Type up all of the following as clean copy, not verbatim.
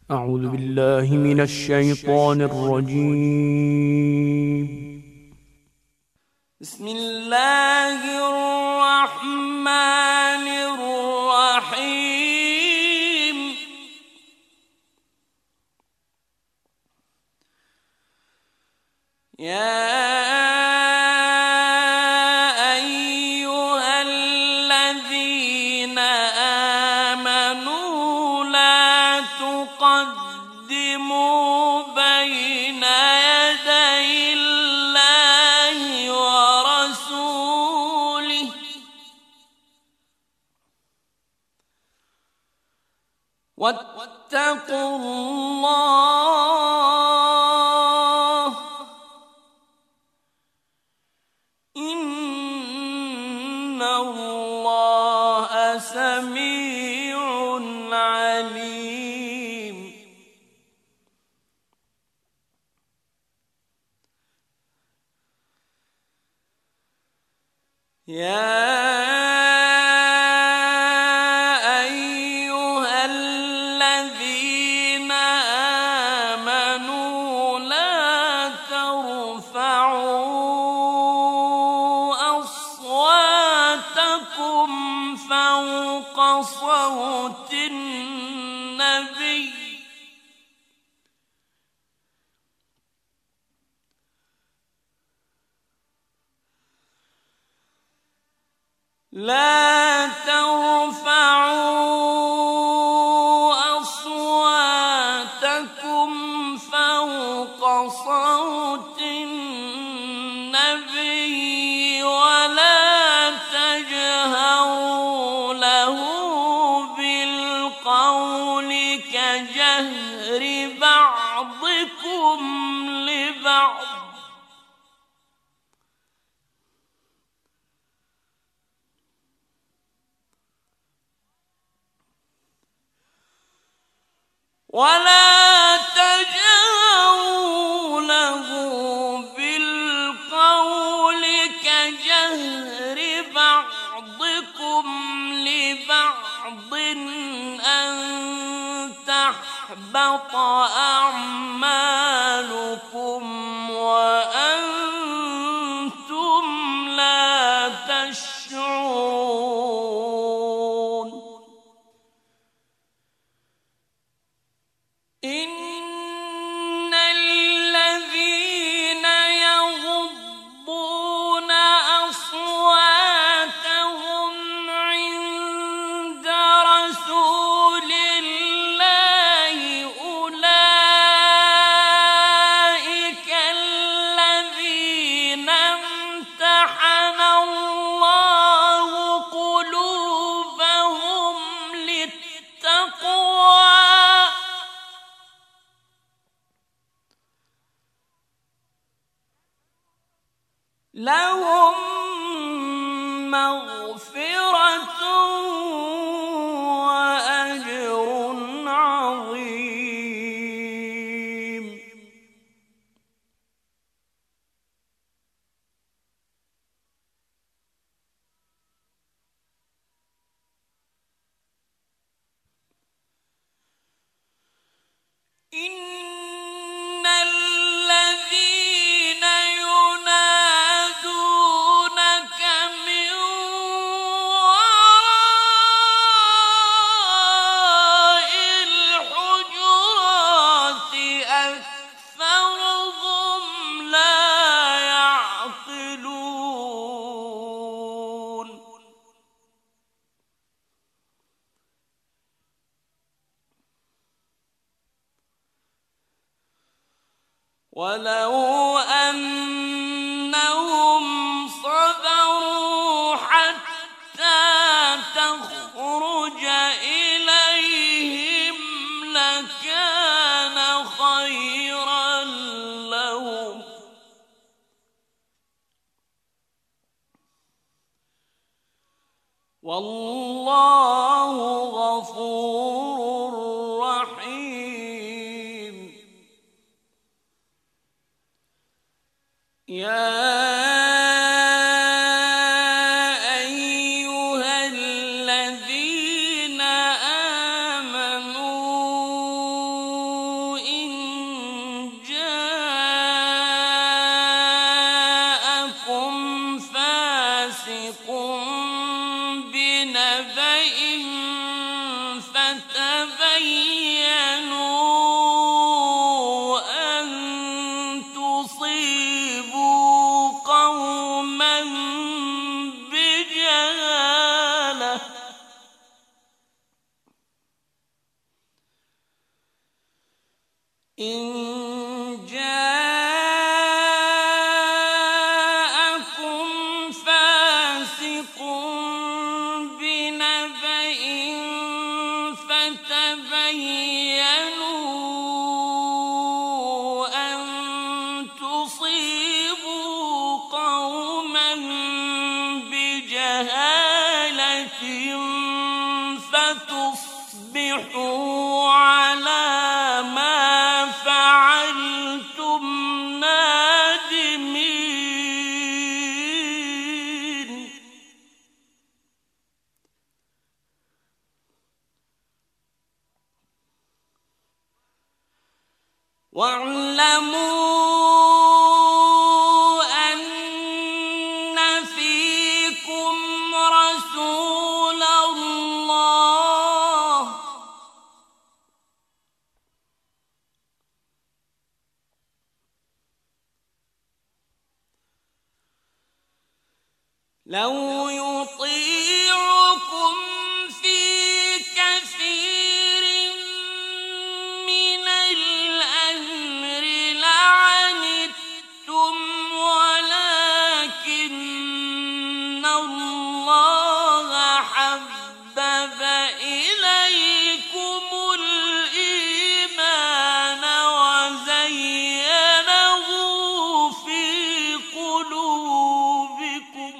أعوذ بالله من الشيطان الرجيم. بسم الله الرحمن الرحيم. يا أيها الذين آمنوا لا تقدموا بين يدي الله ورسوله واتقوا الله إن الله سميع عليم. يا أيها الذين آمنوا لا ترفعوا أصواتكم فوق صوت النبي لا ترفعوا أصواتكم فوق صوت النبي ولا تجهروا له بالقول كجهر بعضكم لبعض ولا تجهروا له بالقول كجهر بعضكم لبعض أن تحبط أعمالكم وأنتم لا تشعرون. إن الذين يغضون أصواتهم عند رسول الله أولئك الذين امتحن الله قلوبهم للتقوى لهم مغفرة وأجر عظيم. إن الذين ينادونك من وراء الحجرات أكثرهم لا يعقلون. ولو أنهم صبروا حتى تخرج إليهم لكان خيرا لهم والله غفور رحيم. يا أيها الذين آمنوا إن جاءكم فاسق بنبأ فتبينوا أن تصيبوا قوما بجهالة فتصبحوا على ما فعلتم نادمين. واعلموا أن فيكم رسول الله لو يطيعكم في كثير من الأمر لعنتم ولكن الله حبب إليكم الإيمان وزينه في قلوبكم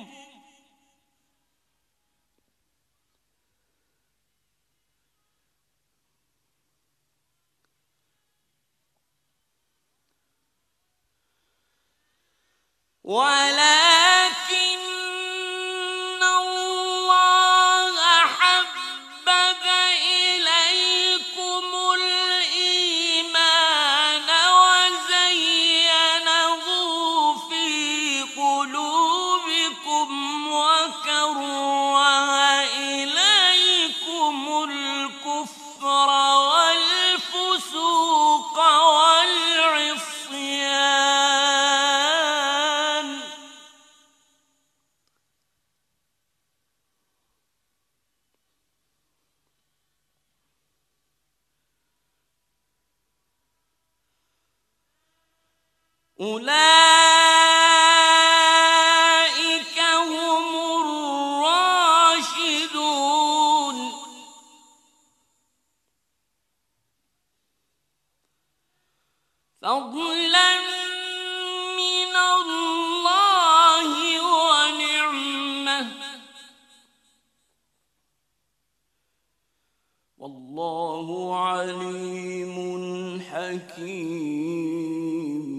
ولكن الله حبب إليكم الإيمان وزينه في قلوبكم وكره إليكم الكفر والفسوق والعصيان أولئك هم الراشدون فضلا من الله ونعمة والله عليم حكيم.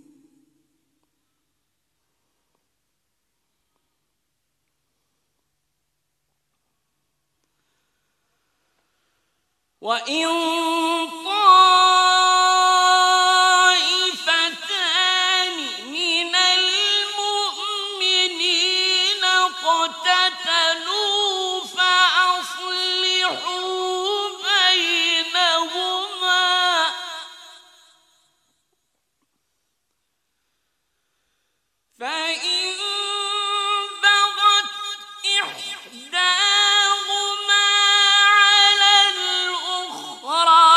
وإن طائفتان من المؤمنين اقتتلوا فأصلحوا بينهما فإن بغت إحداهما على الأخرى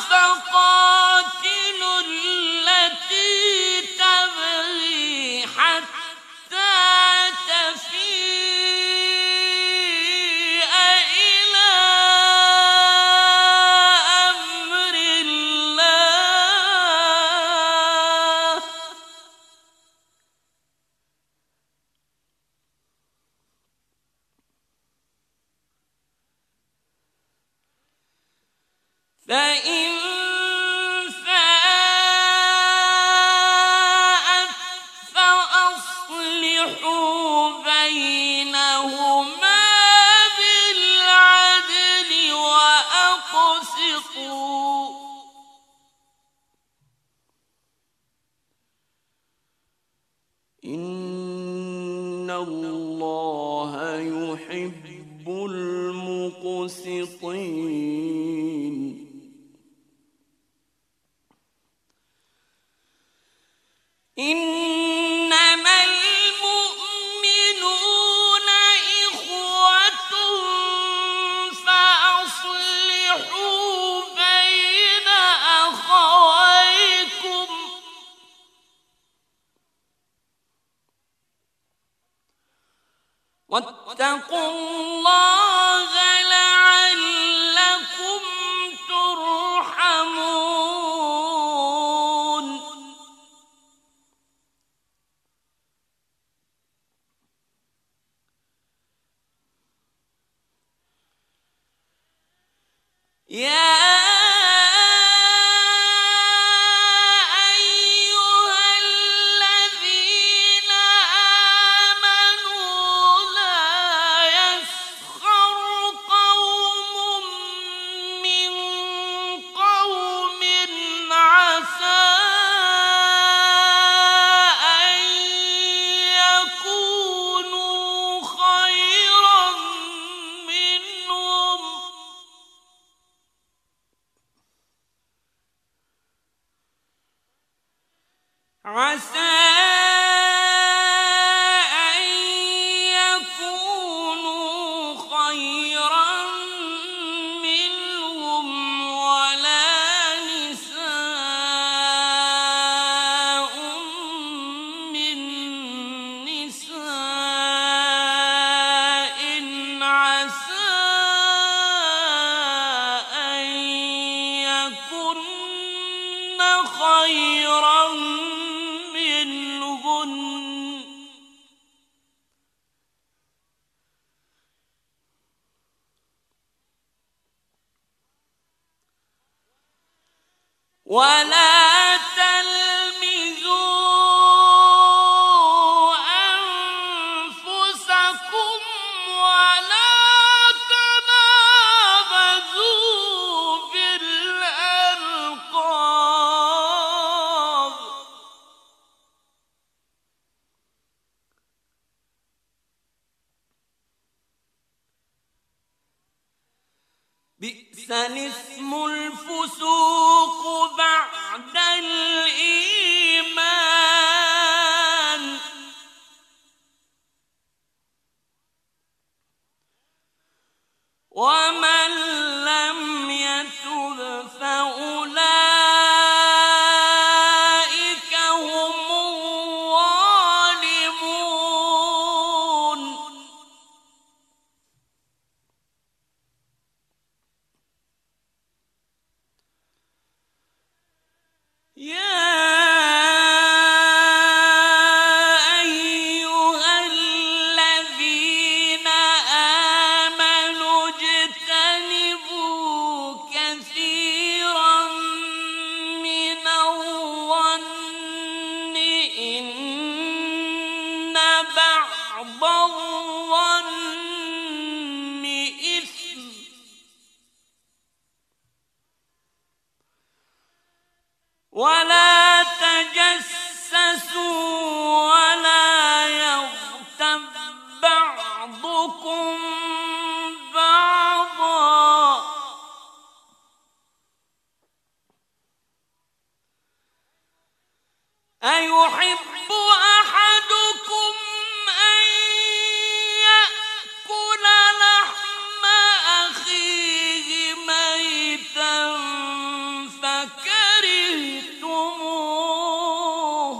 فقاتلوا التي تبغي حتى تفيء إلى أمر الله فإن فاءت فأصلحوا بينهما بالعدل وأقسطوا إن الله يحب المقسطين. إنما المؤمنون إخوة فأصلحوا بين أخويكم واتقوا الله لعلكم ترحمون يا عسى أن يكونوا خيرا منهم ولا نساء من نساء عسى أن يكن خيرا ولا تلمزوا أنفسكم ولا تنابزوا بالألقاب بئس الاسم الفسوق بعد الإيمان ومن لم يتب فأولئك هم الظالمون يا أيها الذين آمنوا اجتنبوا كثيرا من الظن إن بعض الظن إثم ولا تجسسوا ولا يغتب بعضكم بعضا أيحب أحدكم أن يأكل لحم أخيه ميتا فكرهتموه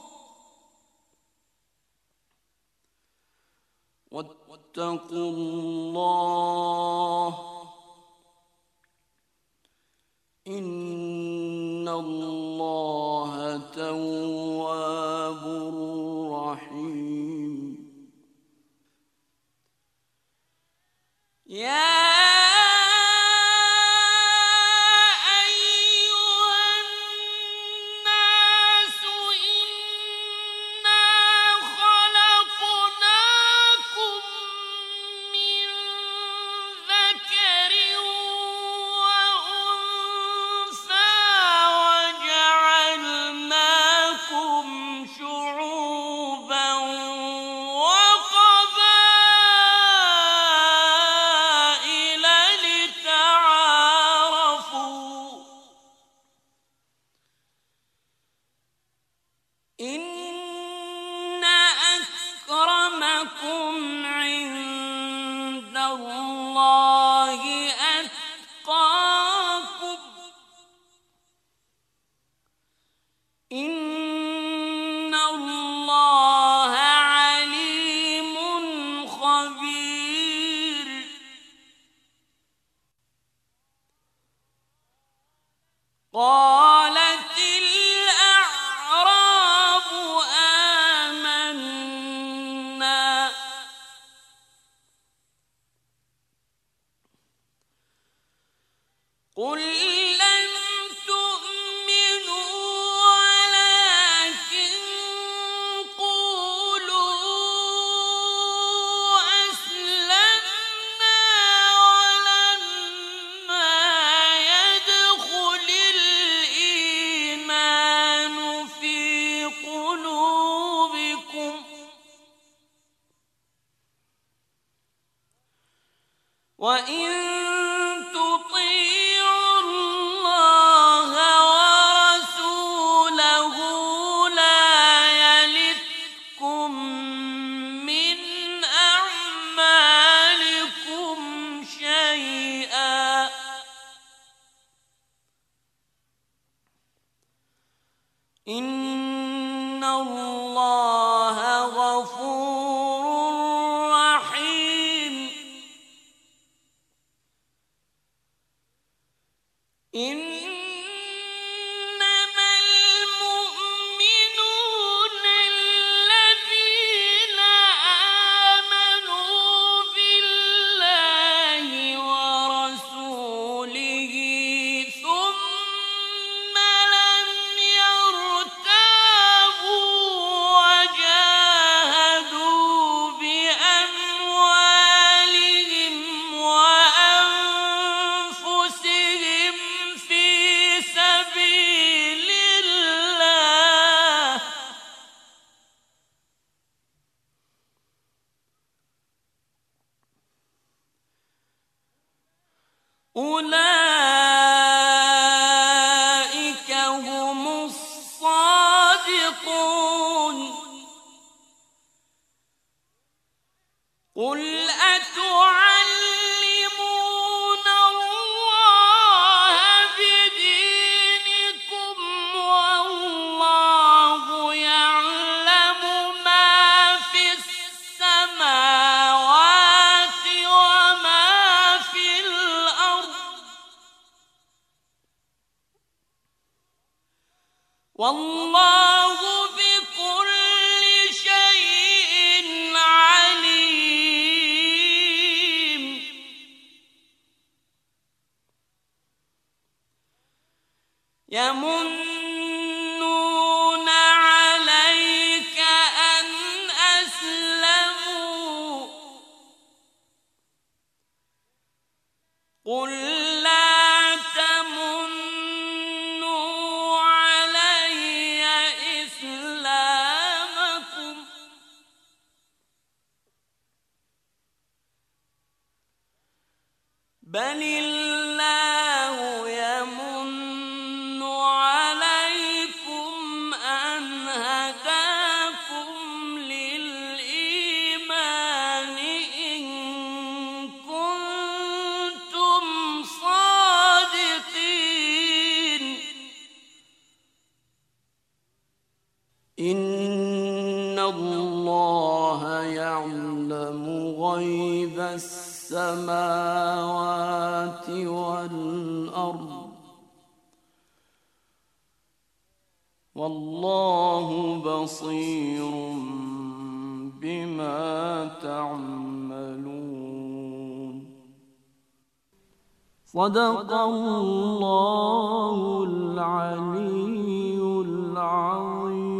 واتقوا الله إن الله تواب رحيم يا إن أكرمكم عند الله أتقاكم إن الله عليم خبير قالت الأعراب آمنا قل لم تؤمنوا ولكن قولوا أسلمنا ولما يدخل الإيمان في قلوبكم وإن تطيعوا الله ورسوله لا يلتكم من أعمالكم شيئا إن الله غفور رحيم إنما المؤمنون الذين آمنوا بالله ورسوله ثم لم يرتابوا وجاهدوا بأموالهم وأنفسهم في سبيل الله أولئك هم الصادقون قل أتعلمون الله بدينكم والله يعلم ما في السماوات وما في الأرض والله بكل شيء عليم يمنون عليك أن أسلموا قل لا تمنوا علي إسلامكم بل الله يمن عليكم أن هداكم للإيمان إن كنتم صادقين إن الله يعلم غيب السماوات والأرض والله بصير بما تعملون صدق الله العلي العظيم